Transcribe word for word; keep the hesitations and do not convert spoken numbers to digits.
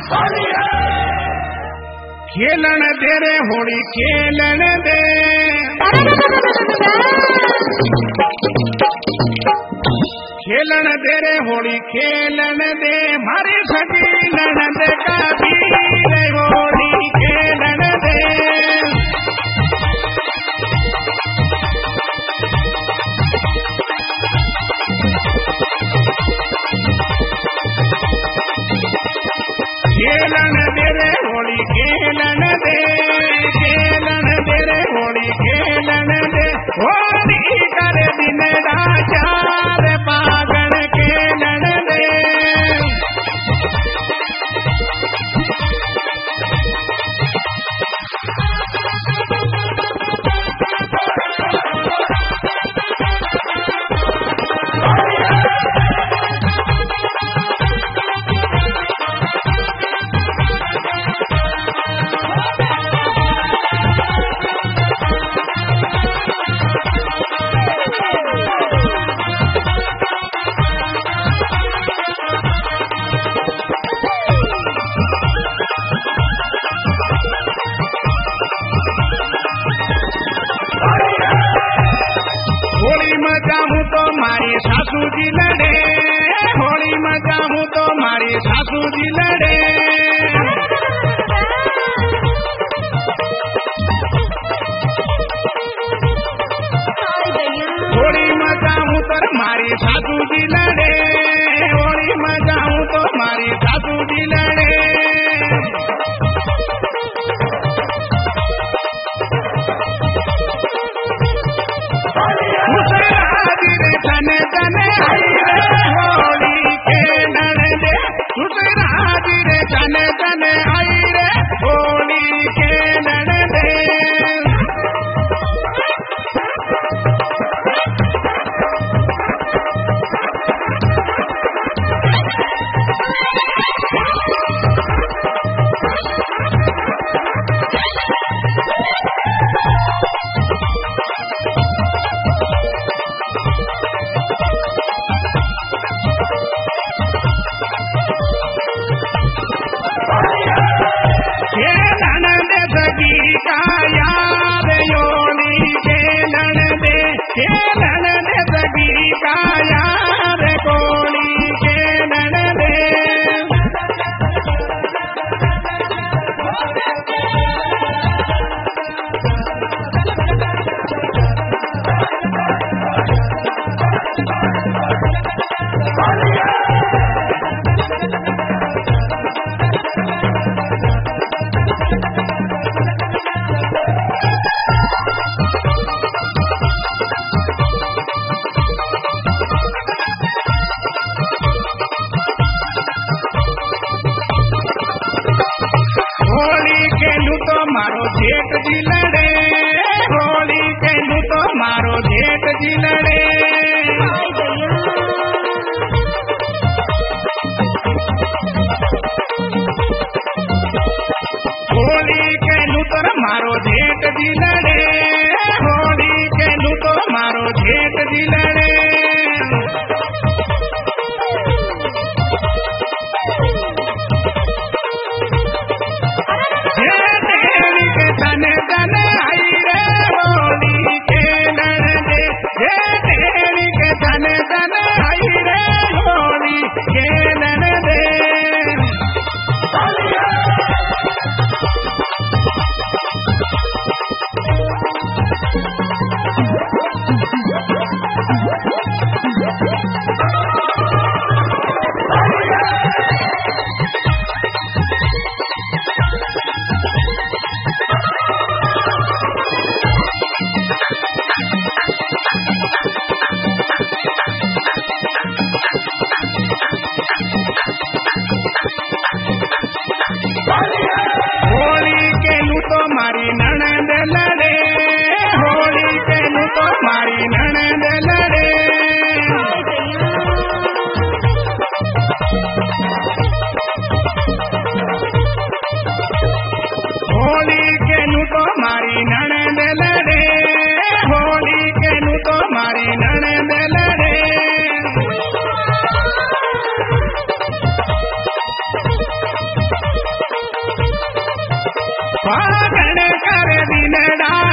खेलन दे रे होली खेलन दे खेलन दे रे होली खेलन दे मारी सगी ननद का वीर होली खेलन दे खेलन दे रे होली खेलन दे खेलन दे रे होली खेलन दे होली कर दिन चार पागण खेलन दे सासू जी लड़े होली मजा हूँ तो मारी सासू जी लड़े होली मजा हूँ तो मारी सासू जी लड़े होली मजा हूँ तो मारी सासू जी लड़े तन तन आई रे होली खेलन दे सुतराज रे तन तन आई रे होली खेलन दे मारो जेठ जी लड़े होली कहलू तो मारो जेठ जी लड़े होली कहलू तो मारो जेठ जी लड़े होली कहलू तो मारो जेठ जी लड़े तन तन आई रे होली खेलन दे दिनड़ा